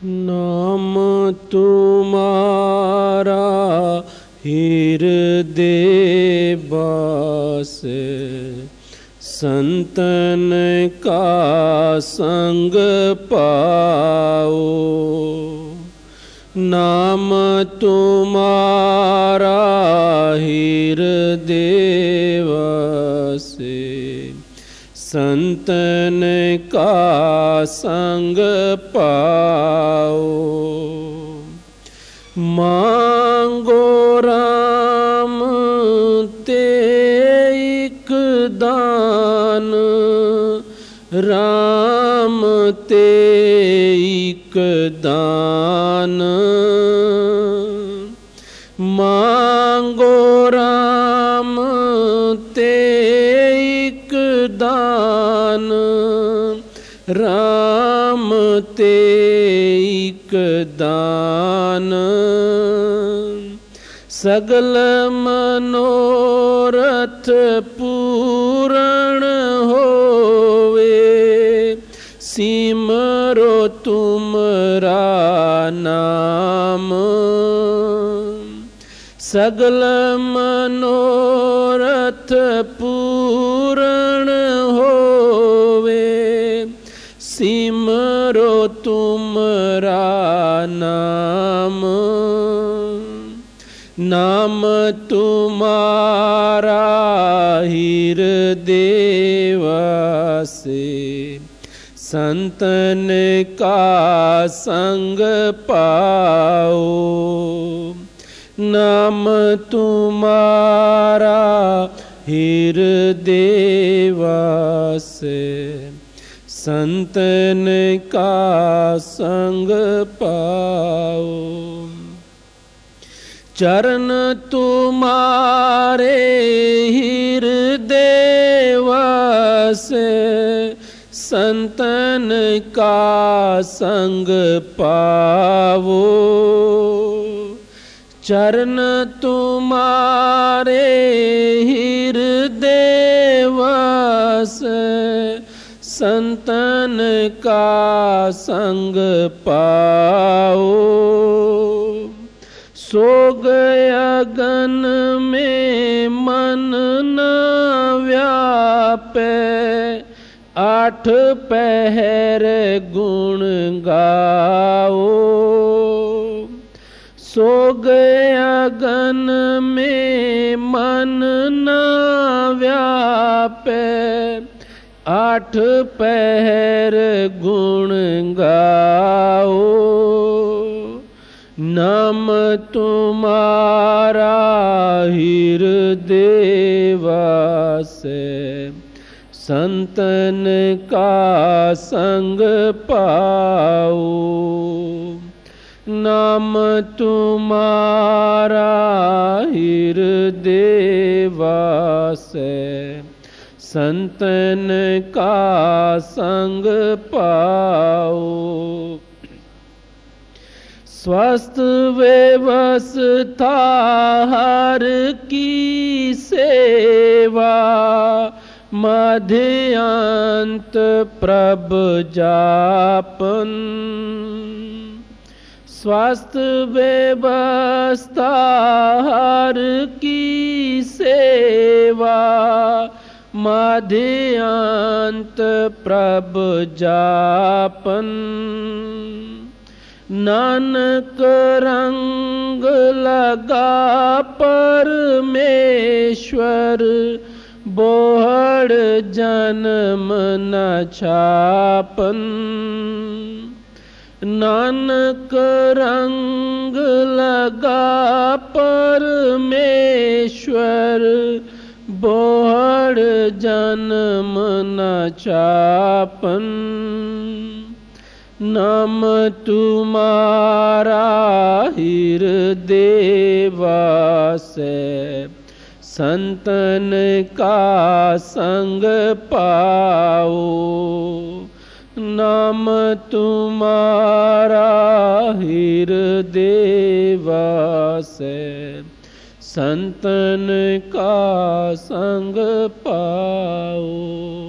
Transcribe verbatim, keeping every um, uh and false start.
नाम तुम्हारा हृदय बसे, संतन का संग पाओ। नाम तुम्हारा हृदय बसे, संतन का संग पाओ। मांगो राम ते एक दान, राम ते एक दान। मांगो राम ते एक दान, राम ते एक दान। सगल मनोरथ पूर्ण होवे, सिमरो तुमरा नाम। सगल मनोरथ पूर्ण होवे, सिमरो तुमरा नाम। नाम तुम्हारा हृदय बसे, संतन का संग पाओ। नाम तुम्हारा हृदय बसे, संतन का संग पाओ। चरण तुम्हारे हृदय बसे, संतन का संग पावो। चरण तुम्हारे हृदय बसे, संतन का संग पाओ। सोग अगन में मन न व्यापे, आठ पहर गुण गाओ। सोग अगन में मन न व्यापे, आठ पहर गुण गाओ। नाम तुम्हारा हृदय बसे, संतन का संग पाओ। नाम तुम्हारा हृदय बसे, संतन का संग पाओ। स्वस्थ व्यवस्था हर की सेवा, मध्यांत प्रभ जापन। स्वस्थ व्यवस्था हर की सेवा, मध्यांत प्रभ जापन। नानक रंग लगा परमेश्वर, बोहड़ जन्म न छापन। नानक रंग लगा परमेश्वर, बोहड़ जन्म न छापन। नाम तुम्हारा हृदय बसे, संतन का संग पाओ। नाम तुम्हारा हृदय बसे, संतन का संग पाओ।